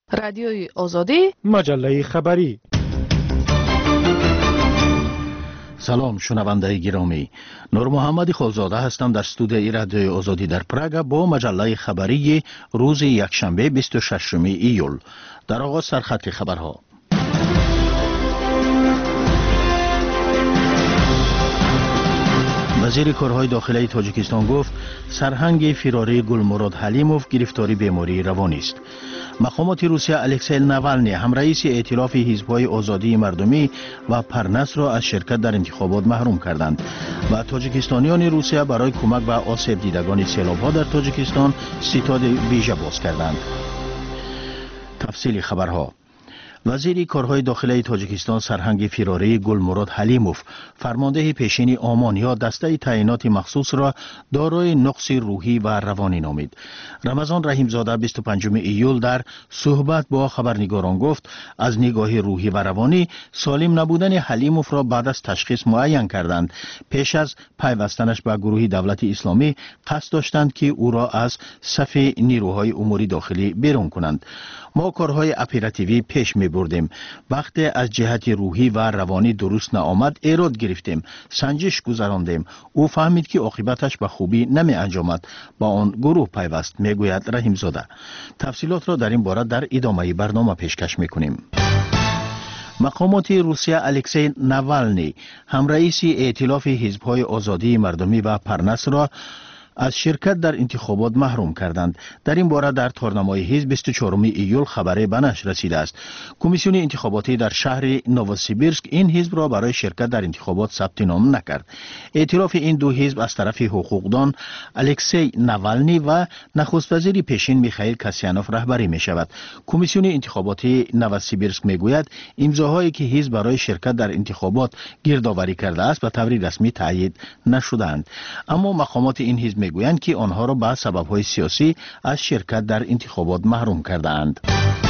رادیوی آزادی، مجله خبری. سلام شنونده گرامی، نور محمد خالزاده هستم در استودیوی رادیوی آزادی در پراگ با مجله خبری روز یکشنبه 26 ایول. در آغاز سرخط خبرها. وزیر کارهای داخلی تاجیکستان گفت سرهنگ فراری گلمراد حلیموف گرفتاری بیماری روانی است. مقامات روسیه الکسی ناوالنی همرئیس ائتلاف حزب‌های آزادی مردمی و پرنس را از شرکت در انتخابات محروم کردند و تاجیکستانیان روسیه برای کمک به آسیب دیدگان سیلاب‌ها در تاجیکستان ستاد ویژه باز کردند. تفصیل خبرها. وزیر کارهای داخلی تاجیکستان سرهنگ فراری گلمراد حلیموف فرمانده پیشین آمان یا دسته تعیینات مخصوص را دارای نقص روحی و روانی نامید. رمضان رحیمزاده 25 ایول در صحبت با خبرنگاران گفت از نگاه روحی و روانی سالم نبودن حلیموف را بعد از تشخیص معین کردند. پیش از پیوستنش به گروه دولت اسلامی قصد داشتند که او را از صف نیروهای امور داخلی بیرون کنند. ما کارهای اپراتیوی پیش می بردیم. وقتی از جهت روحی و روانی درست نآمد ایراد گرفتیم، سنجش گذراندیم. او فهمید که عاقبتش به خوبی نمی انجامد، با آن گروه پیوست، می گوید رحیمزاده. تفصیلات را در این باره در ادامه برنامه پیشکش می کنیم. مقامات روسیه الکسی ناوالنی همرئیس ائتلاف حزب‌های آزادی مردمی و پرنس را از شرکت در انتخابات محروم کردند. در این باره در تارنمای حزب 24 ایول خبری به نشر رسیده است. کمیسیون انتخاباتی در شهر نووسیبیرسک این حزب را برای شرکت در انتخابات ثبت نام نکرد. ائتلاف این دو حزب از طرف حقوقدان الکسی ناوالنی و نخست وزیر پیشین میخائیل کاسیانوف رهبری می شود. کمیسیون انتخاباتی نووسیبیرسک می گوید امضاهایی که حزب برای شرکت در انتخابات گردآوری کرده است به طور رسمی تایید نشده‌اند، اما مقامات این حزب میگویند که آنها را به سبب‌های سیاسی از شرکت در انتخابات محروم کرده‌اند.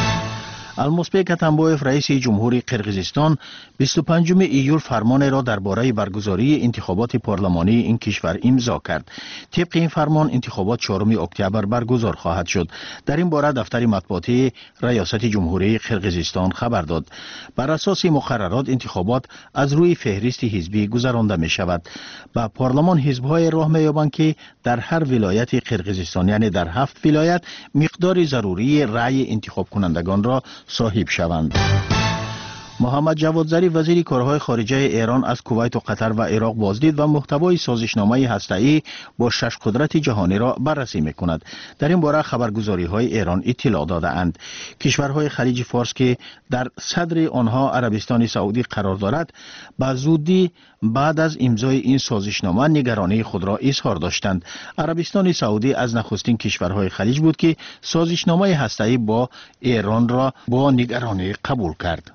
المسبک اتنبایف رئیس جمهوری قرقیزستان 25 ایول فرمان را درباره برگزاری انتخابات پارلمانی این کشور امضا کرد. طبق این فرمان انتخابات 4 اکتبر برگزار خواهد شد. در این باره دفتر مطبوعاتی ریاست جمهوری قرقیزستان خبر داد. بر اساس مقررات انتخابات از روی فهرست حزبی گذرانده می شود. به پارلمان حزب‌های راه می‌یابند که در هر ولایت قرقیزستان یعنی در 7 ولایت مقدار ضروری رأی انتخاب کنندگان را صاحب شوند. محمد جواد ظریف وزیر کارهای خارجه ایران از کویت و قطر و عراق بازدید و محتوای سازشنامه هسته‌ای با 6 قدرت جهانی را بررسی می‌کند. در این باره خبرگزاری‌های ایران اطلاع داده‌اند. کشورهای خلیج فارس که در صدر آنها عربستان سعودی قرار دارد، به زودی بعد از امضای این سازشنامه نگرانی خود را اظهار داشتند. عربستان سعودی از نخستین کشورهای خلیج بود که سازشنامه هسته‌ای با ایران را با نگرانی قبول کرد.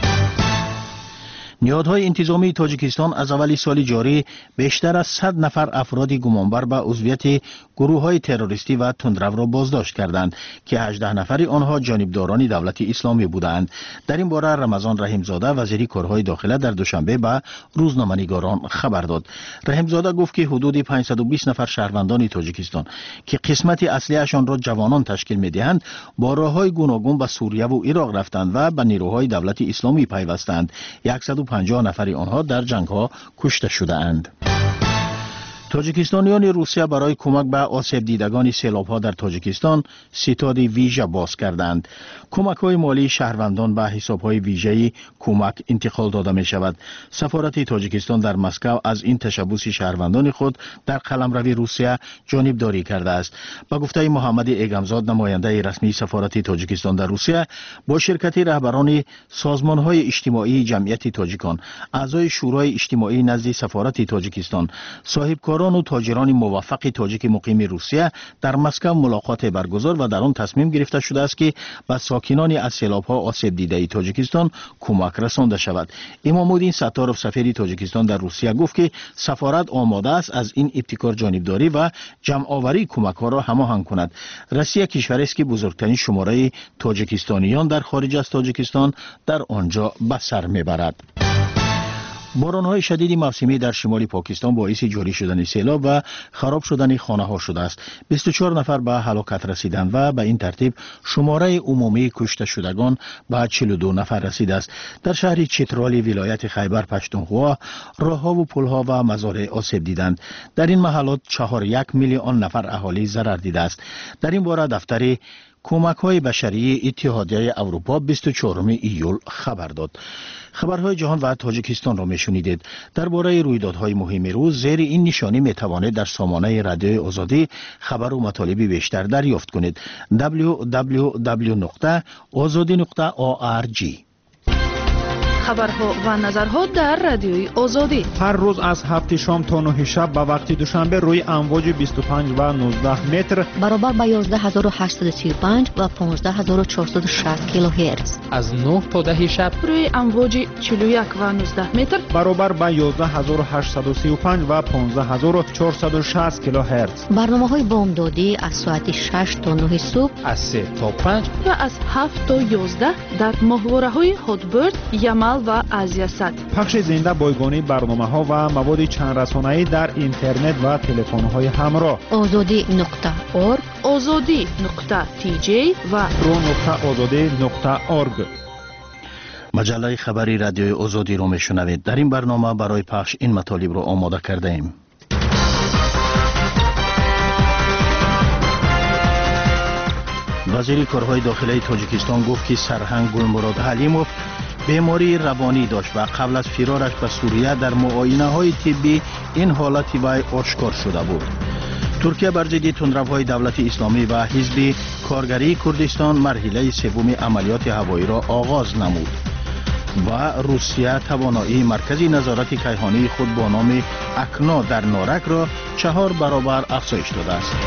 نهادهای انتظامی تاجیکستان از اول سال جاری بیشتر از 100 نفر افراد گمانبر به عضویت گروه‌های تروریستی و تندرو را بازداشت کردند که 18 نفر آنها جانبداران دولت اسلامی بودند. در این باره رمضان رحیمزاده وزیر کارهای داخلی در دوشنبه به روزنامه‌نگاران خبر داد. رحیمزاده گفت که حدود 520 نفر شهروندان تاجیکستان که قسمت اصلیشان را جوانان تشکیل می‌دهند با راه‌های گوناگون به سوریه و عراق رفتند و به نیروهای دولت اسلامی پیوستند. 150 نفر آنها در جنگ‌ها کشته شده‌اند. تاجیکستانیان روسیه برای کمک به آسیب دیدگان سیلاب‌ها در تاجیکستان ستاد ویژه باز کردند. کمک‌های مالی شهروندان به حساب‌های ویژه‌ای کمک انتقال داده می‌شود. سفارت تاجیکستان در مسکو از این تشبث شهروندان خود در قلمرو روسیه جانبداری کرده است. با گفته محمد ایگمزاد نماینده رسمی سفارت تاجیکستان در روسیه با شرکت رهبران سازمان‌های اجتماعی جمعیت تاجیکان، اعضای شورای اجتماعی نزد سفارت تاجیکستان، صاحبکاران و تاجران موفق تاجیک مقیم روسیه در مسکو ملاقات برگزار و در آن تصمیم گرفته شده است که به ساکنان از سیلاب‌ها آسیب دیده تاجیکستان کمک رسانده شود. امام‌الدین ستارov سفیر تاجیکستان در روسیه گفت که سفارت آماده است از این ابتکار جانبداری و جمع‌آوری کمک‌ها را هماهنگ کند. روسیه کشوری است که بزرگترین شماره تاجیکستانیان در خارج از تاجیکستان در آنجا به سر میبرد. باران‌های شدید موسمی در شمال پاکستان باعث جاری شدن سیلاب و خراب شدن خانه‌ها شده است. 24 نفر به هلاکت رسیدند و به این ترتیب شماره عمومی کشته شدگان به 42 نفر رسیده است. در شهر چترالی ولایت خیبر پختونخوا راه‌ها و پل‌ها و مزارع آسیب دیدند. در این محلات 4.1 میلیون نفر اهالی ضرر دیده است. در این باره دفتر کمک‌های بشری اتحادیه اروپا 24 ایول خبر داد. خبرهای جهان و تاجیکستان را میشنیدید. درباره رویدادهای مهم روز زیر این نشانی میتوانید در سامانه رادیوی آزادی خبر و مطالب بیشتر دریافت کنید. www.azadi.org. خبرها و نظرها در رادیوی آزادی هر روز از 7 شام تا 9 شب به وقت دوشنبه روی امواج 25 و 19 متر برابر با 11835 و 15460 کیلوهرتز، از 9 تا 10 شب روی امواج 41 و 19 متر برابر با 11835 و 15460 کیلوهرتز. برنامه‌های بامدادی از ساعت 6 تا 9 صبح، از 3 تا 5 و از 7 تا 11 در ماهواره‌های هاتبرد، یمل و آزیاسات. پخش زنده بایگانی برنامه‌ها و مواد چند رسانه‌ای در اینترنت و تلفن‌های همراه. azadi.org، azadi.tj و pro.azadi.org. مجله خبری رادیوی آزادی را میشنوید. در این برنامه برای پخش این مطالب را آماده کرده ایم. وزیر کارهای داخلی تاجیکستان گفت که سرهنگ گلمراد حلیموف بیماری روانی داشت و قبل از فرارش به سوریه در معاینه‌های طبی این حالت وی آشکار شده بود. ترکیه بر ضد تندروهای دولت اسلامی و حزب کارگری کردستان مرحله سوم عملیات هوایی را آغاز نمود و روسیه توانایی مرکز نظارت کیهانی خود با نام اکنا در نارک را 4 برابر افزایش داده است.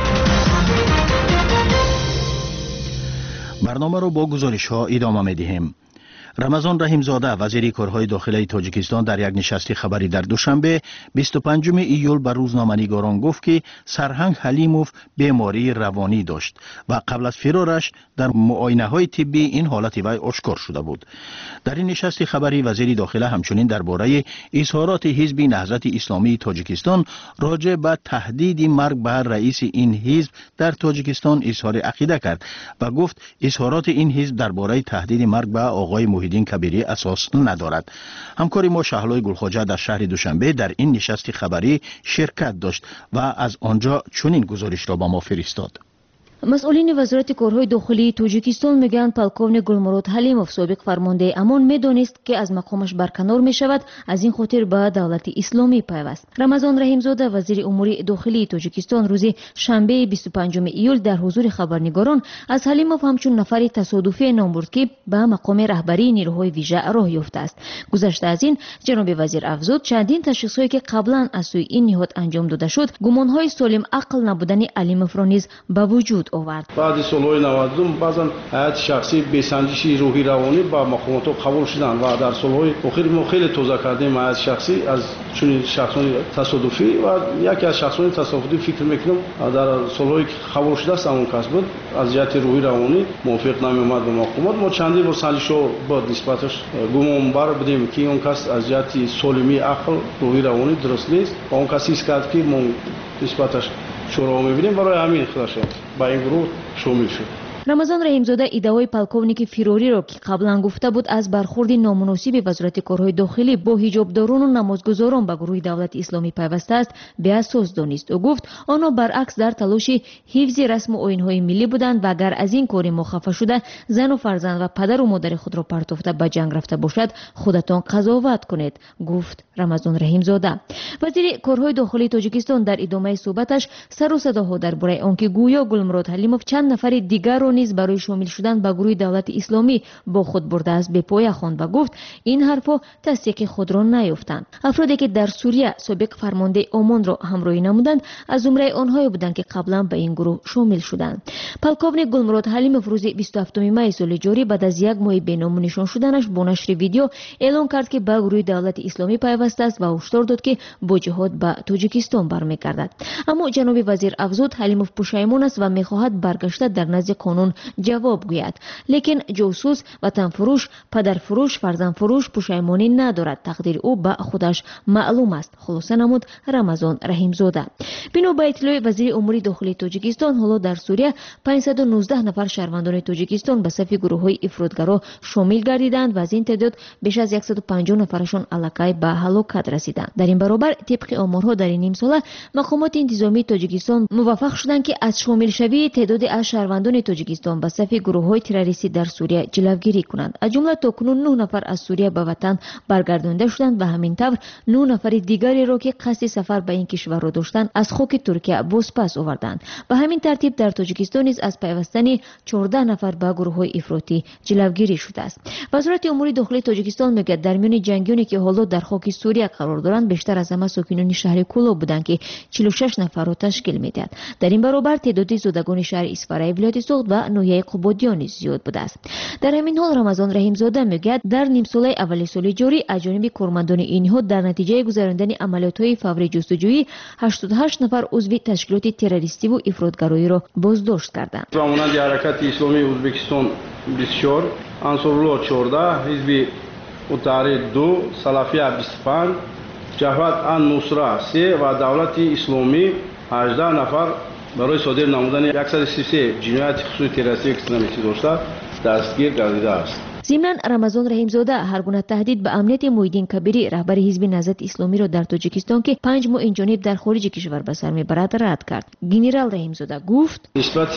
برنامه را با گزارش‌ها ادامه می‌دهیم. رمضان رحیمزاده وزیر کارهای داخلی تاجیکستان در یک نشست خبری در دوشنبه 25 ایول به روزنامه‌نگاران گفت که سرهنگ حلیموف بیماری روانی داشت و قبل از فرارش در معاینه‌های طبی این حالت وی آشکار شده بود. در این نشست خبری وزیر داخله همچنین درباره اظهارات حزب نهضت اسلامی تاجیکستان راجع به تهدید مرگ بر رئیس این حزب در تاجیکستان اظهار عقیده کرد و گفت اظهارات این حزب درباره تهدید مرگ به آقای موحدین کبیری اساس ندارد. همکار ما شهلای گلخواجه در شهر دوشنبه در این نشست خبری شرکت داشت و از آنجا چنین گزارش را به ما فرستاد. مسئولین وزارت کارهای داخلی تاجیکستان میگن پالکوونیک گلمراد حلیموف سابق فرمانده امان میدونست که از مقامش برکنار میشود، از این خاطر به دولت اسلامی پیوست. رمضان رحیمزاده وزیر امور داخلی تاجیکستان روز شنبه 25 ایول در حضور خبرنگاران از حلیموف همچون نفری تصادفی نام برد که به مقام رهبری نیروهای ویژه راه یافته است. گذشته از این جناب وزیر افزود چندین تشخیصاتی که قبلا از سوی این نهاد انجام داده شد گمانهای سالم عقل نبودن حلیموف را نیز به وجود آورد. بعد سالهای 90 بعضن حیات شخصی بی‌سنجشی روحی روانی با مقامات قبول شدن و در سالهای اخیر ما خیلی توضیح کردیم حیات شخصی از چنین شخصان تصادفی و یکی از شخصان تصادفی فکر میکنم در سالهای قبول شده است اون کس بود از جهت روحی روانی موافق نمی‌آمد به مقامات. ما چندین بار سنجشو با نسبتش گمان بر بدیم که اون کس از جهت سالمی عقل روحی روانی درست نیست و اون کسی است که ما نسبتش شروع می‌بینیم برای همین خلاصه با این گروه شامل شد. رمضان رحیمزاده ادعای پالکوونیک فراری را که قبلا گفته بود از برخورد نامناسب وزارت کارهای داخلی با حجابداران و نمازگزاران به گروه دولت اسلامی پیوسته است به اساس دانست. او گفت آنها برعکس در تلاش حفظ رسم و آیین‌های ملی بودند و اگر از این کار ما خفه شده زن و فرزند و پدر و مادر خود را پرتافته به جنگ رفته باشد خودتان قضاوت کنید، گفت رمضان رحیمزاده. وزیر کارهای داخلی تاجیکستان در ادامه صحبتش سر و صداها درباره آنکه گویا گلمراد حلیموف چند نفر دیگر را نیز برای شامل شدن به گروه دولت اسلامی با خود برده است به پای خواند و گفت این حرفا تصدیق خود را نیافتند. افرادی که در سوریه سابق فرمانده امان را همراهی نمودند از جمله آنهایی بودند که قبلا به این گروه شامل شدند. پالکوونیک گلمراد حلیموف روز 27 می سال جاری بعد از یک ماه بینام نشان شدنش با نشر ویدیو اعلام کرد که به گروه دولت اسلامی پیوسته است و هشدار داد که با جهاد به تاجیکستان برمیگردد. اما جناب وزیر افزود حلیموف پشیمان است و میخواهد برگشته در نزد قانون آن جواب گوید. لیکن جاسوس، وطن فروش، پدر فروش، فرزند فروش پشیمانی ندارد. تقدیر او به خودش معلوم است. خلاصه نمود رمضان رحیمزاده. بنا به اطلاع وزیر امور داخلی تاجیکستان، حالا در سوریه 519 نفر شهروندان تاجیکستان به صف گروه‌های افراطگرا شامل گردیدند و از این تعداد بیش از 150 نفرشان الکی به هلاکت رسیدند. در این برابر طبق آمارها در این نیم ساله مقامات انتظامی تاجیکستان موفق شدند که از شامل شوی تعدادی از شهروندان تاجیکستان به صف گروه‌های تروریستی در سوریه جلوگیری کنند. از جمله تاکنون 9 نفر از سوریه به وطن برگردانده شدند و همین طور 9 نفر دیگری را که قصد سفر به این کشور را داشتند از خاک ترکیه بازپس آوردند. به همین ترتیب در تاجیکستان نیز از پیوستن 14 نفر به گروه‌های افراطی جلوگیری شده است. وزارت امور داخلی تاجیکستان میگوید در میان جنگیانی که حالا در خاک سوریه قرار دارند بیشتر از همه ساکنان شهر کولا بودند که 46 نفر را تشکیل میدهد. در این برابر تعداد زادگان شهر اسفرای ولایت سوخت و ناحیه قبادیان زیاد بوده است. در همین حال رمضان رحیمزاده میگوید در نیم ساله اول سال جاری از جانب کارمندان این نهاد در نتیجه گذراندن عملیات‌های فوری جستجویی 88 نفر عضو تشکیلات تروریستی و افراطگرایی را بازداشت کردند. مانند حرکت اسلامی ازبکستان 24، انصارالله 14، حزب التحریر 2، سلفیه 25، جبهت النصره 3 و دولت اسلامی 18 نفر برای صادر نمودن 133 جنایت خصوصی تروریستی اکستریمیستی داشته دستگیر گردیده است. ضمناً رمضان رحیمزاده هر گونه تهدید به امنیت محیدین کبیری رهبر حزب نهضت اسلامی را در تاجیکستان که 5 ماه این جانب در خارج کشور به سر میبرد رد کرد. گنرال رحیمزاده گفت نسبت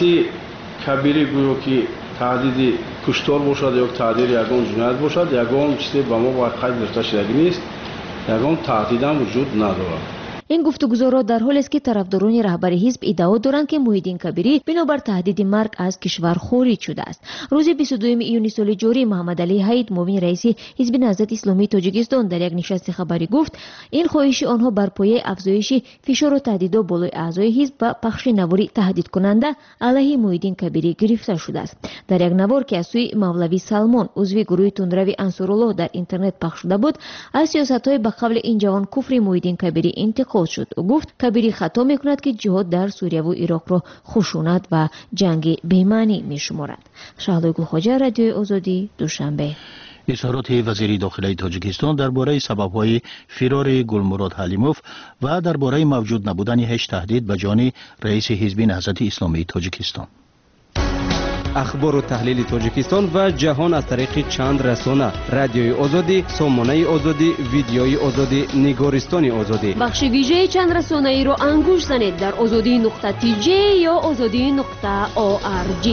کبیری گویا که تهدید کشتار باشد یا تهدید یگان جنایت باشد، یگان چیزی به ما باید قید گرفته شدگی نیست، یگان تهدید هم وجود ندارد. این گفتگو را در حالی است که طرفداران رهبر حزب ادعا دارند که محیدین کبیری بنابر تهدید مرگ از کشور خارج شده است. روز 22 ایون سال جاری محمد علی حید معاون رئیس حزب نهضت اسلامی تاجیکستان در یک نشست خبری گفت این خواهش آنها بر پایه افزایش فشار و تهدیدات بالای اعضای حزب و پخش نواری تهدید کننده علیه محیدین کبیری گرفته شده است. در یک نوار که از سوی مولوی سلمان عضو گروه تندروی انصارالله در اینترنت پخش شده بود، از سیاست‌های به قبل این جوان کفر محیدین کبیری انتقاد شد. او گفت کبیری خطا میکند که جهاد در سوریه و عراق را خشونت و جنگ بی‌معنی میشمارد. شهلا گلخواجه، رادیو آزادی، دوشنبه. اظهارات وزیر داخلی تاجیکستان درباره سبب‌های فرار گلمراد حلیموف و درباره موجود نبودن هیچ تهدید به جان رئیس حزب نهضت اسلامی تاجیکستان. اخبار و تحلیل تاجیکستان و جهان از طریق چند رسانه: رادیوی آزادی، سامانه آزادی، ویدیوی آزادی، نگارستان آزادی. بخش ویژه چند رسانه ای رو انگوش زنید در azadi.tj یا azadi.org.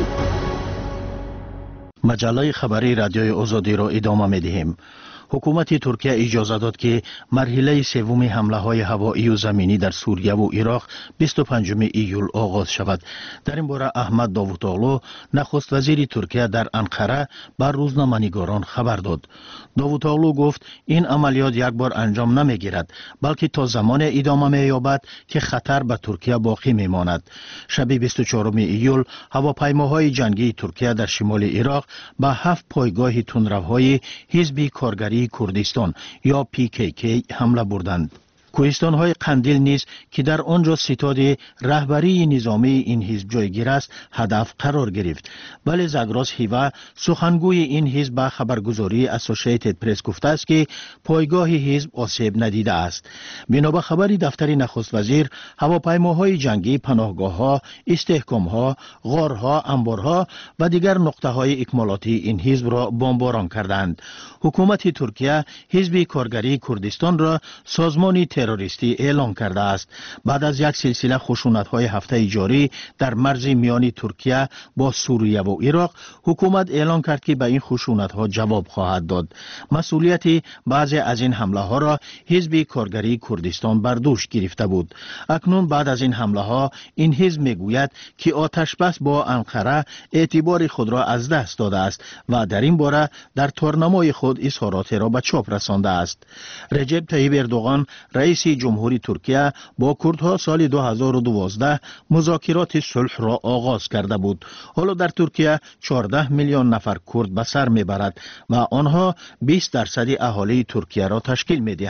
مجله خبری رادیوی آزادی را ادامه می‌دهیم. حکومت ترکیه اجازه داد که مرحله سوم حمله های هوایی و زمینی در سوریه و عراق 25 ایول آغاز شود. در این باره احمد داووداغلو نخست وزیر ترکیه در انقره بر روزنامه‌نگاران خبر داد. داووداغلو گفت این عملیات یک بار انجام نمیگیرد، بلکه تا زمان ادامه می‌یابد که خطر به ترکیه باقی میماند. شب 24 ایول هواپیماهای جنگی ترکیه در شمال عراق به 7 پایگاه تندروهای حزب کارگری کردستان یا PKK حمله بردند. کوهستان‌های قندیل نیز که در آنجا ستاد رهبری نظامی این حزب جایگیر است هدف قرار گرفت. ولی زاگراس هیوا سخنگوی این حزب به خبرگزاری اسوسییتد پرس گفته است که پایگاه حزب آسیب ندیده است. بنابر خبری دفتر نخست وزیر، هواپیماهای جنگی پناهگاه‌ها، استحکام‌ها، غارها، انبارها و دیگر نقطه‌های اکمالاتی این حزب را بمباران کردند. حکومت ترکیه حزب کارگری کردستان را سازمان تروریستی اعلام کرده است. بعد از یک سلسله خشونت‌های هفته جاری در مرز میان ترکیه با سوریه و عراق، حکومت اعلام کرد که به این خشونت‌ها جواب خواهد داد. مسئولیت بعضی از این حمله‌ها را حزب کارگری کردستان بر دوش گرفته بود. اکنون بعد از این حمله‌ها این حزب میگوید که آتشبس با انقره اعتبار خود را از دست داده است و در این باره در تورنمای خود اظهارات را به چاپ رسانده است. رجب طیب اردوغان رئیس جمهوری ترکیه با کردها سال 2012 مذاکرات صلح را آغاز کرده بود. حالا در ترکیه 14 میلیون نفر کرد به سر میبرد و آنها 20% اهالی ترکیه را تشکیل میدهند.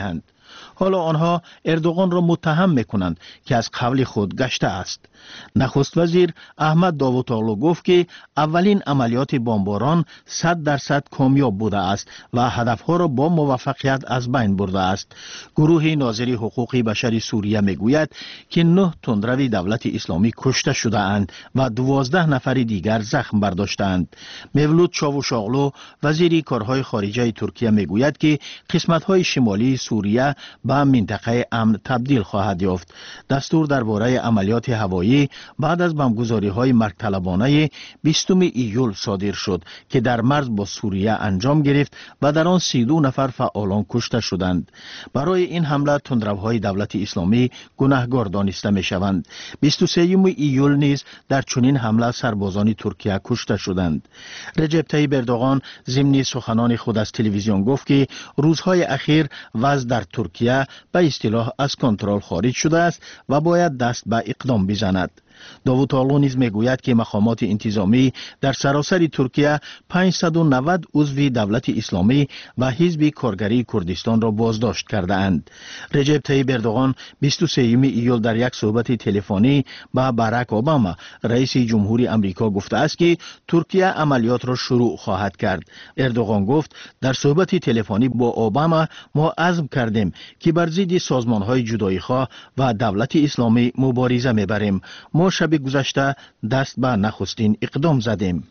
حالا آنها اردوغان را متهم میکنند که از قول خود گشته است. نخست وزیر احمد داوطاغلو گفت که اولین عملیات بمباران 100% کامیاب بوده است و هدفها را با موفقیت از بین برده است. گروه ناظر حقوق بشر سوریه میگوید که 9 تندرو دولت اسلامی کشته شده اند و 12 نفر دیگر زخم برداشتند. مولود چاوشاغلو وزیر کارهای خارجه ترکیه میگوید که قسمت‌های شمالی سوریه به منطقه امن تبدیل خواهد یافت. دستور درباره عملیات هوایی بعد از بمبگذاری‌های مرگ‌طلبانه 20 ایول صادر شد که در مرز با سوریه انجام گرفت و در آن 32 نفر فعالان کشته شدند. برای این حمله تندروهای دولت اسلامی گناهکار دانسته می‌شوند. 23 ایول نیز در چنین حمله سربازان ترکیه کشته شدند. رجب طیب اردوغان ضمن سخنان خود از تلویزیون گفت که روزهای اخیر وضع در ترکیه به اصطلاح از کنترل خارج شده است و باید دست به اقدام بزند. داوطاغلو نیز میگوید که مقامات انتظامی در سراسر ترکیه 590 عضو دولت اسلامی و حزب کارگری کردستان را بازداشت کرده اند. رجب طیب اردوغان 23 ایول در یک صحبت تلفنی با باراک اوباما رئیس جمهوری آمریکا گفته است که ترکیه عملیات را شروع خواهد کرد. اردوغان گفت در صحبت تلفنی با اوباما ما عزم کردیم که بر ضد سازمان‌های جدایی‌خواه و دولت اسلامی مبارزه میبریم. ما شب گذشته دست به نخستین اقدام زدیم.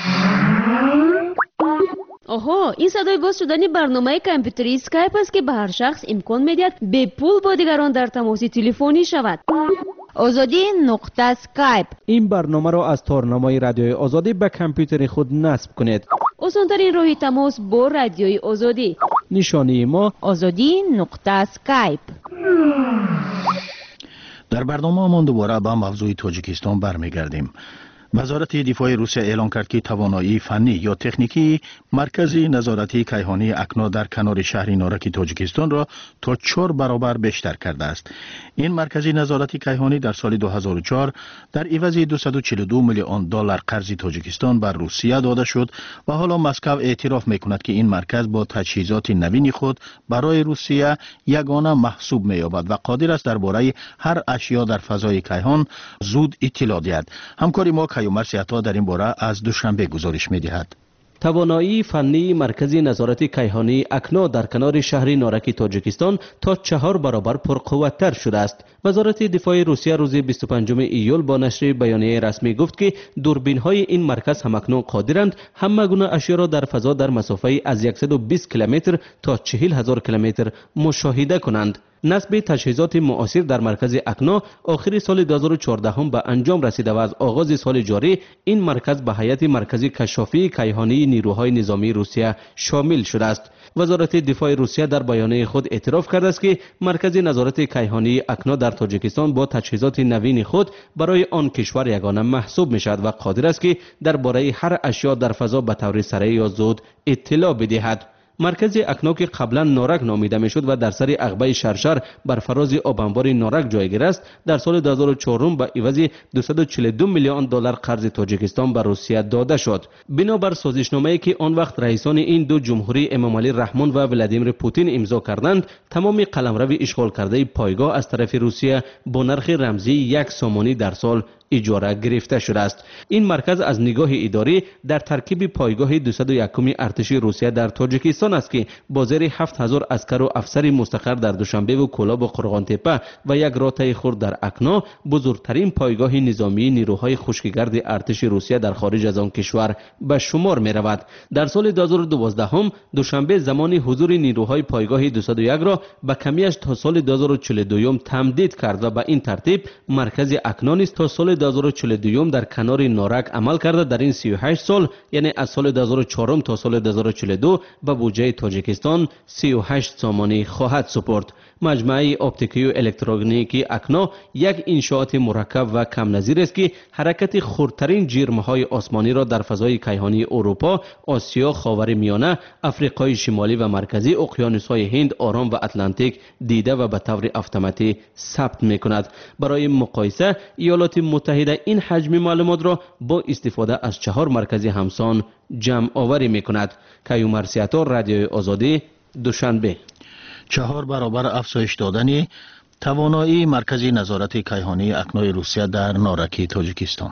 آها، این صدای باز شدن برنامه کامپیوتری اسکایپ است که به هر شخص امکان میدهد به پول با دیگران در تماس تلفنی شود. آزادی نقطه اسکایپ. این برنامه را از تارنمای رادیوی آزادی به کامپیوتر خود نصب کنید. آسان‌ترین راه تماس با رادیوی آزادی. نشانی ما آزادی نقطه اسکایپ. در برنامه ما دوباره به موضوع تاجیکستان برمیگردیم. وزارت دفاع روسیه اعلام کرد که توانایی فنی یا تکنیکی مرکز نظارتی کیهانی اکنو در کنار شهر نارک تاجیکستان را تا 4 برابر بیشتر کرده است. این مرکز نظارتی کیهانی در سال 2004 در عوض 242 میلیون دلار قرض تاجیکستان بر روسیه داده شد و حالا مسکو اعتراف میکند که این مرکز با تجهیزات نوین خود برای روسیه یگانه محسوب می‌یابد و قادر است درباره هر اشیا در فضای کیهان زود اطلاع دهد. همکاری ما کیومرث عطا در این باره از دوشنبه گزارش می‌دهد. توانایی فنی مرکز نظارت کیهانی اکنو در کنار شهر نارک تاجیکستان تا 4 برابر پرقوت‌تر شده است. وزارت دفاع روسیه روز 25 ایول با نشر بیانیه رسمی گفت که دوربین‌های این مرکز همکنون قادرند همه گونه اشیا را در فضا در مسافه از 120 کیلومتر تا 40,000 کیلومتر مشاهده کنند. نصب تجهیزات معاصر در مرکز اکنو آخر سال 2014 هم به انجام رسیده و از آغاز سال جاری این مرکز به هیئت مرکزی کشافی کیهانی نیروهای نظامی روسیه شامل شده است. وزارت دفاع روسیه در بیانیه خود اعتراف کرده است که مرکز نظارت کیهانی اکنو در تاجیکستان با تجهیزات نوین خود برای آن کشور یگانه محسوب می شود و قادر است که درباره هر اشیا در فضا به طور سریع یا زود اطلاع بدهد. مرکز اکنو که قبلا نارک نامیده میشد و در سر عقبه شرشر بر فراز آبانبار نارک جایگیر است، در سال 2004 به عوض 242 میلیون دلار قرض تاجیکستان به روسیه داده شد. بنابر سازشنامه‌ای که آن وقت رئیسان این دو جمهوری امامعلی رحمان و ولادیمیر پوتین امضا کردند، تمام قلمرو اشغال کرده پایگاه از طرف روسیه با نرخ رمزی 1 سومانی در سال اجاره گرفته شده است. این مرکز از نگاه اداری در ترکیب پایگاه 201 ارتش روسیه در تاجیکستان است که با زیر 7000 عسکر و افسر مستقر در دوشنبه و کلاب و قرغانتپه و یک راتای خرد در اکنو بزرگترین پایگاه نظامی نیروهای خشکیگرد ارتش روسیه در خارج از آن کشور به شمار می رود. در سال 2012 هم دوشنبه زمان حضور نیروهای پایگاه 201 را به کمیش تا سال 2042 تمدید کرد و به این ترتیب مرکز اکنو نیز تا سال 2042 در کنار نارک عمل کرده. در این 38 سال یعنی از سال 2004 تا سال 2042 به بودجه تاجیکستان 38 سامانی خواهد سپرد. مجموعه اپتیکی و الکترونیکی اکنو یک انشاءات مرکب و کم نظیر است که حرکت خردترین جرم‌های آسمانی را در فضای کیهانی اروپا، آسیا، خاورمیانه، آفریقای شمالی و مرکزی، اقیانوس‌های هند، آرام و اتلانتیک دیده و به طور اتوماتیک ثبت می‌کند. برای مقایسه ایالات متحده این حجم معلومات را با استفاده از 4 مرکز همسان جمع آوری می‌کند. کیومرث عطا، رادیوی آزادی، دوشنبه. 4 برابر افزایش دادن توانایی مرکز نظارت کیهانی اکنای روسیه در نارکی تاجیکستان.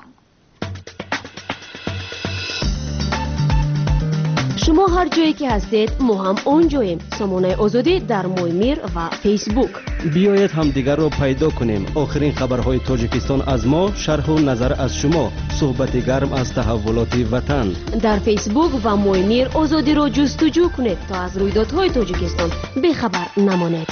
شما هر جایی که هستید ما هم اونجاییم. سامانه آزادی در مویمیر و فیسبوک. بیایید همدیگر را پیدا کنیم. آخرین خبرهای تاجیکستان از ما، شرح و نظر از شما، صحبت گرم از تحولات وطن. در فیسبوک و مویمیر آزادی را جستجو کنید تا از رویدادهای تاجیکستان بخبر نمانید.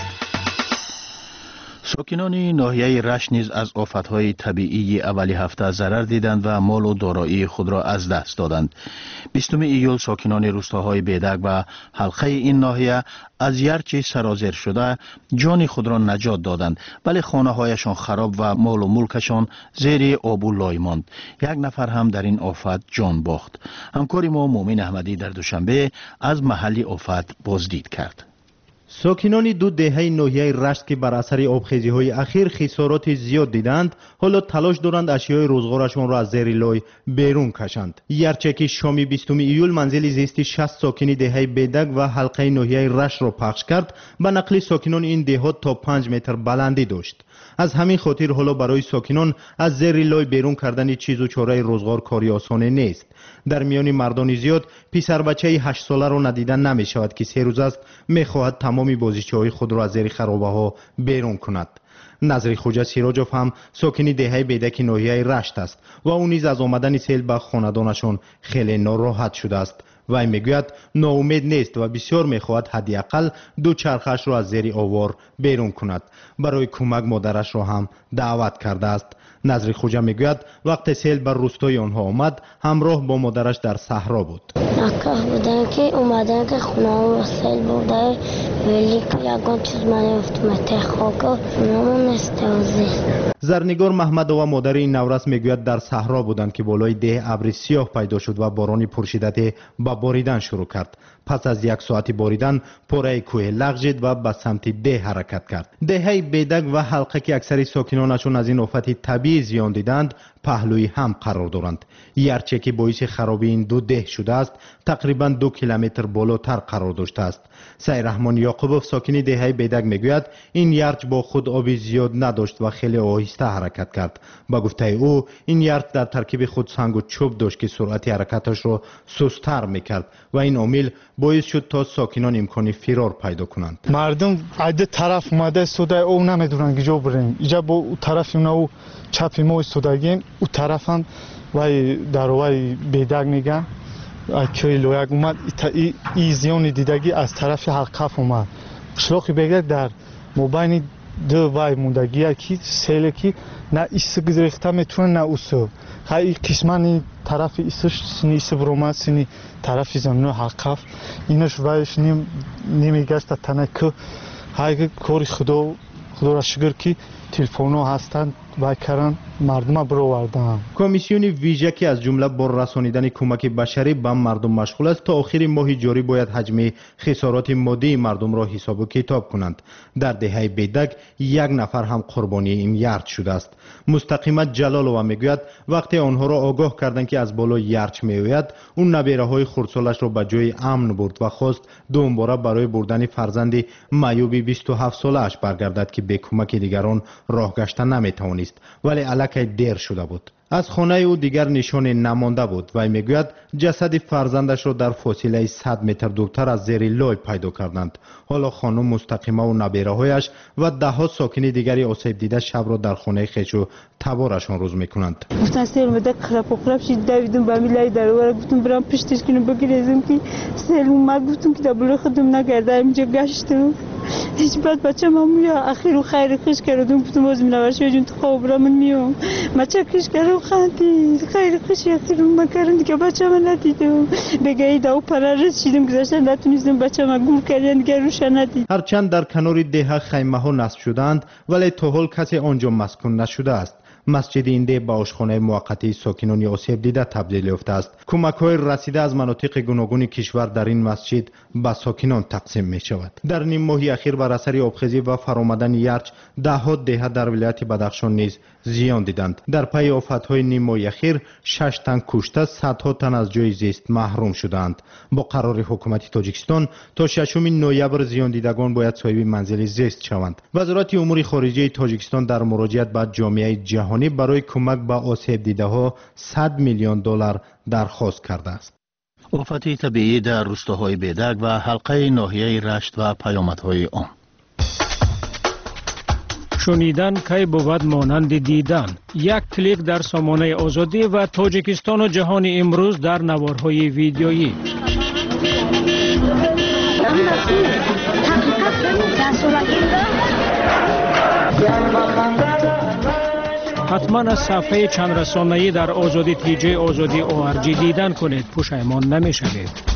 ساکنان ناحیه رشت نیز از آفتهای طبیعی اولی هفته ضرر دیدند و مال و دارایی خود را از دست دادند. 20 ایول ساکنان روستاهای بیدق و حلقه این ناحیه از یرچی سرازیر شده جان خود را نجات دادند، ولی خانه هایشان خراب و مال و ملکشان زیر آب و لای ماند. 1 نفر هم در این آفت جان باخت. همکار ما مومن احمدی در دوشنبه از محل آفت بازدید کرد. ساکنان دو دهه ناحیه رشت که بر اثر آبخیزی‌های اخیر خسارات زیاد دیدند، حالا تلاش دارند اشیای روزگارشان را از زیر لای بیرون کشند. گرچه که شام 20 ایول منزل زیستی 60 ساکنی دهه بیدق و حلقه ناحیه رشت را پخش کرد، به نقل ساکنان این دهات تا 5 متر بلندی داشت. از همین خاطر حالا برای ساکنان از زیر لای بیرون کردن چیز و چاره روزگار کاری آسان نیست. در میان مردان زیاد پسر بچه 8 ساله را ندیدن نمی شود که 3 روز است می خواهد تمام بازیچه‌های خود را از زیر خرابه ها بیرون کند. نظری خوجا سیراجوف هم ساکنی دهه بیدک ناحیه رشت است و او نیز از آمدن سیل به خاندانشان خیلی ناراحت شده است. وی میگوید ناامید نیست و بسیار میخواهد حداقل 2 چرخش را از زیر آوار بیرون کند. برای کمک مادرش را هم دعوت کرده است. نظری خوجا میگوید وقت سیل بر روستای آنها آمد همراه با مادرش در صحرا بود. نکه بودن که اومدن که خونه رو سیل بوده ولی که یکان چیز من افتمته خاکا خونه نستازی. زرنگار محمد و مادر این نورس میگوید در صحرا بودند که بالای ده ابر سیاه پیدا شد و باران پرشدت به باریدن شروع کرد. پس از 1 ساعت باریدن پاره کوه لغزید و به سمت ده حرکت کرد. دهه بیدق و حلقه که اکثر ساکنانشون از این آفت طبیعی زیان دیدند پهلوی هم قرار دارند. گرچه که باعث خرابی این دو ده شده است تقریبا 2 کیلومتر بالاتر قرار داشته است. سعی رحمان یعقوبوف ساکن دهه بیدق میگوید این یرچ با خود آبی زیاد نداشت و خیلی آهسته حرکت کرد. با گفته او این یرچ در ترکیب خود سنگ و چوب داشت که سرعت حرکتش را سست‌تر میکرد و این عامل باعث شد تا ساکنان امکان فرار پیدا کنند. مردم عده طرف اومده سوده او نمیدونن کجا بریم. اینجا با اون طرف اونو چپ ما ایستادگیم اون طرف هم وای در وای بیدق میگن که لویگ اومد ای زیان دیدگی از طرف حلقف اومد. شلوخی بگه در مبین دو وای موندگی که سیل که نه ایست گذرخته میتونه نه اوسو های قسمانی طرف ایستش سنی ایست برومد سنی طرف زمین حلقف اینش وایش نمیگشت تنه که های کاری خدا را شکر که تلفن‌ها هستند و کردن مردم برآوردن. کمیسیون ویژه که از جمله با رسانیدن کمک بشری به مردم مشغول است تا آخر ماه جاری باید حجم خسارات مادی مردم را حساب و کتاب کنند. در دهه بیدق 1 نفر هم قربانی این یرچ شده است. مستقیما جلالوف میگوید وقتی آنها را آگاه کردند که از بالا یرچ میآید اون نبیره‌های خردسالش را به جای امن برد و خواست دوباره برای بردن فرزند معیوب 27 ساله‌اش برگردد که به کمک دیگران راه گشتن نمیتوانست، ولی الکی دیر شده بود. از خانه او دیگر نشان نمانده بود و میگوید جسد فرزندش را در فاصله 100 متر دورتر از زیر لای پیدا کردند. حالا خانم مستقیما و نبیره‌هایش و 10 ساکن دیگری آسیب دیده شب را در خانه خویش و تبارشان روز میکنند. گفتن سیل اومده قرب شد دویدم به میلای درآور گفتم برام پشتش کنم بگیرم که سیل اومد گفتم که دبل خودم نگرده اینجا گشتم هیچ بعد بچه‌م میاد اخیر و خیر خوش کردم گفتم باز منوش جون تو خواب را من میام بچه کش کردم خندی خیر خوش اخیر ما کردم دیگه بچه‌م ندیدم بگی داو پرر شدم گذاشتم نتونستم بچه‌م گول کردن دیگه روش ندید. هرچند در کنار ده خیمه ها نصب شدند ولی تا حال کسی آنجا مسکون نشده است. مسجد اینده به آشخانه موقتی ساکنان آسیب دیده تبدیل یافته است. کمک‌های رسیده از مناطق گوناگون کشور در این مسجد به ساکنان تقسیم می شود. در نیم ماهی اخیر بر اثر آبخیزی و فرآمدن یرچ دهها دهه در ولایت بدخشان نیز زیان دیدند. در پی آفت‌های نیم ماهی اخیر 6 تن کشته، صدها تن از جای زیست محروم شدند. با قرار حکومت تاجیکستان تا 6 نوامبر زیان دیدگان باید صاحب منزل زیست شوند. وزارت امور خارجه تاجیکستان در مراجعت به جامعه جهانی برای کمک به آسیب دیده‌ها 100 میلیون دلار درخواست کرده است. آفت طبیعی در روستاهای بیدگ و حلقه ناحیه رشت و پیامدهای آن. شنیدن کی بود مانند دیدن. یک کلیک در سامانه آزادی و تاجیکستان و جهان امروز در نوارهای ویدیویی. حتما از صفحه چند رسانه‌ای در آزادی تیجی آزادی ORG دیدن کنید، پشیمان نمی‌شوید.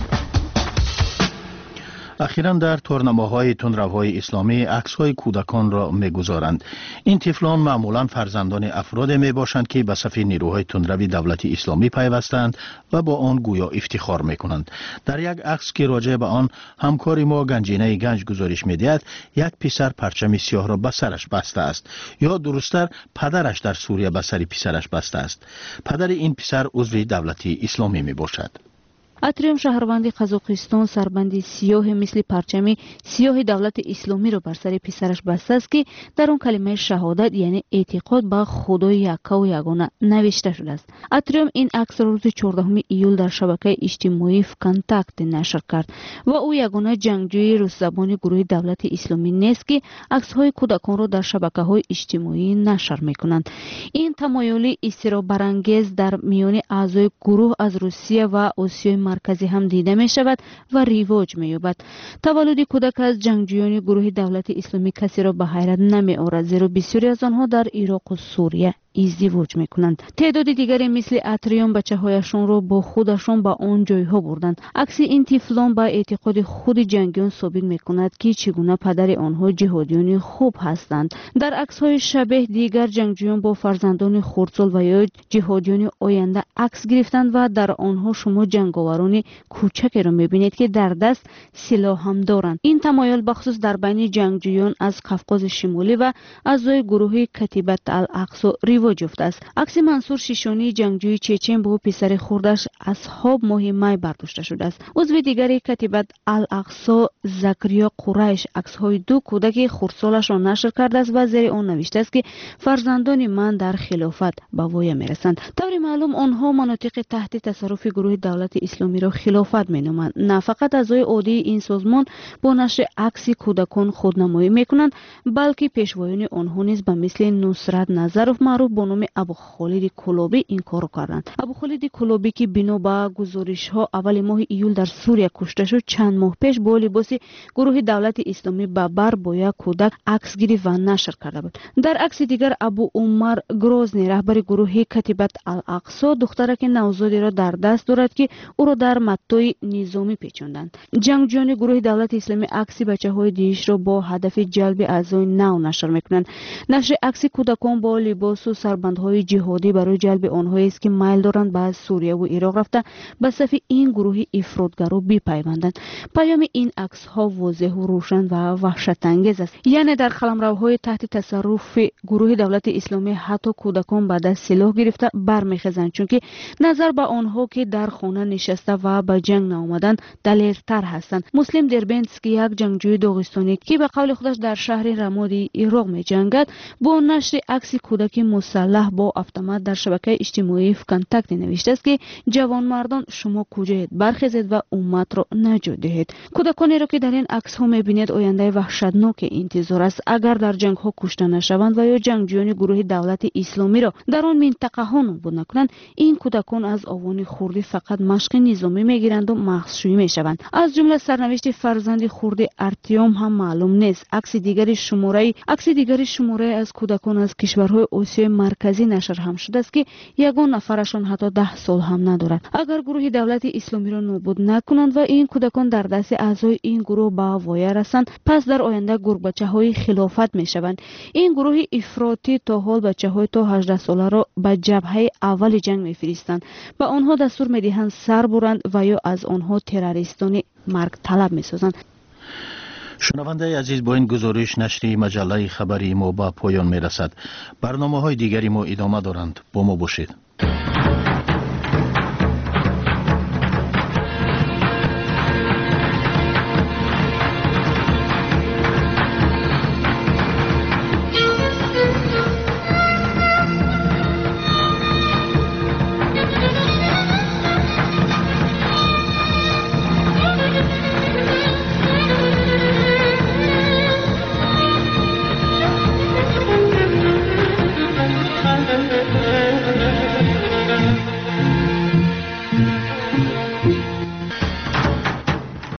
اخیراً در تورنمه‌های تندروهای اسلامی عکس‌های کودکان را می‌گذارند. این طفلان معمولاً فرزندان افراد میباشند که به صف نیروهای تندروی دولت اسلامی پیوستند و با آن گویا افتخار می‌کنند. در یک عکس که راجع به آن همکار ما گنجینه گنج گزارش می‌دهد، یک پسر پرچم سیاه را به سرش بسته است، یا درست‌تر پدرش در سوریه به سر پسرش بسته است. پدر این پسر عضو دولت اسلامی میباشد. اتریوم شهروند قزاقستان سربند سیاه مثل پرچم سیاه دولت اسلامی را بر سر پسرش بسته است که در آن کلمه شهادت یعنی اعتقاد به خدای یکا و یگانه نوشته شده است. اتریوم این عکس را روز 14 ایول در شبکه اجتماعی فکانتاکت نشر کرد و او یگانه جنگجوی روس‌زبان گروه دولت اسلامی نیست که عکس‌های کودکان را در شبکه‌های اجتماعی نشر می‌کنند. این تمایلی اضطراب برانگیز در میان اعضای گروه از روسیه و آسیای مرکزی هم دیده می شود و ریواج می یابد. تولد کودک از جنگجویان گروه دولت اسلامی کسی را به حیرت نمی آورد، زیرا بسیاری از آنها در عراق و سوریه ازدواج میکنند. تعداد دیگری مثل اتریوم بچه‌هایشان را با خودشان به آن جایها بردند. عکس این طفلان با اعتقاد خود جنگیان ثابت میکند که چگونه پدر آنها جهادیان خوب هستند. در عکس‌های شبیه دیگر جنگجویان با فرزندان خردسال و یا جهادیان آینده عکس گرفتند و در آنها شما جنگاوران کوچکی را میبینید که در دست سلاح هم دارند. این تمایل بخصوص در بین جنگجویان از قفقاز شمالی و اعضای گروه کتیبه الاقصی رواج یافته است. عکس منصور شیشانی جنگجوی چچن با پسر خردش اصحاب ماه می برداشته شده است. عضو دیگری کتیبه الاقصی زکریا قریش عکس‌های دو کودک خردسالش را نشر کرده است و زیر آن نوشته است که فرزندان من در خلافت به وای میرسند. طور معلوم آنها مناطق تحت تصرف گروه دولت اسلامی را خلافت مینامند. نه فقط اعضای عادی این سازمان با نشر عکس کودکان خودنمایی میکنند، بلکه پیشوایان آنها نیز به مثل نصرت نظرов معروف با نام ابو خالد کلابی این کار کردند. ابو خالد کلابی که بنا به گزارش ها اول ماه ایول در سوریه کشته شد، چند ماه پیش با لباس گروه دولت اسلامی به بر با یک کودک عکس گرفت و نشر کرده بود. در عکس دیگر ابو عمر گروزنی رهبر گروه کتیبه الاقصی دخترک نوزادی را در دست دارد که او را در متای نظامی پیچاندند. جنگجویان گروه دولت اسلامی عکس بچه‌های دیش را با هدف جلب اعضای نو نشر میکنند. نشر عکس کودکان با لباس و سربندهای جهادی برای جلب آنهایی است که میل دارند به سوریه و عراق رفته به صف این گروه افراطگرا بپیوندند. پیام این عکس ها واضح و روشن و وحشت انگیز است. یعنی در قلمروهای تحت تصرف گروه دولت اسلامی حتی کودکان به دست سلاح گرفته برمیخیزند، چون که نظر به آنها که در خانه نشسته و به جنگ نآمدن دلیرتر هستند. مسلم دربنسکی یک جنگجوی داغستانی که به قول خودش در شهر رمادی عراق می جنگد با نشر عکس کودک مسلح با اتومات در شبکه اجتماعی فکانتاکت نوشته است که جوانمردان شما کجایید؟ برخیزید و امت را نجات دهید. کودکانی را که در این عکس ها میبینید آینده وحشتناک انتظار است. اگر در جنگ ها کشته نشوند و یا جنگجویان گروه دولت اسلامی را در آن منطقه ها نابود نکنند، این کودکان از آوان خردی فقط مشق نظامی میگیرند و مغزشویی میشوند. از جمله سرنوشت فرزند خرد ارتیوم هم معلوم نیست. عکس دیگری شماره از کودکان از کشورهای آسیای марказӣ нашр ҳам шудааст ки ягон нафарашон ҳатто 10 сол ҳам надорад. агар гурӯҳи давлати исломиро нобуд накунанд ва ин кӯдакон дар дасти аъзои ин гурӯҳ ба воя расанд, пас дар оянда гурбачаҳои хилофат мешаванд. ин гурӯҳи ифротӣ то ҳол бачаҳои то 18 соларо ба ҷабҳаи аввали ҷанг мефиристанд. ба онҳо дастур медиҳанд сар буранд ва ё аз онҳо террористони маргталаб месозанд. шунавандаи азиз, бо ин гузориш нашри маҷаллаи хабари мо ба поён мерасад. барномаҳои дигари мо идома доранд. бо мо бошед.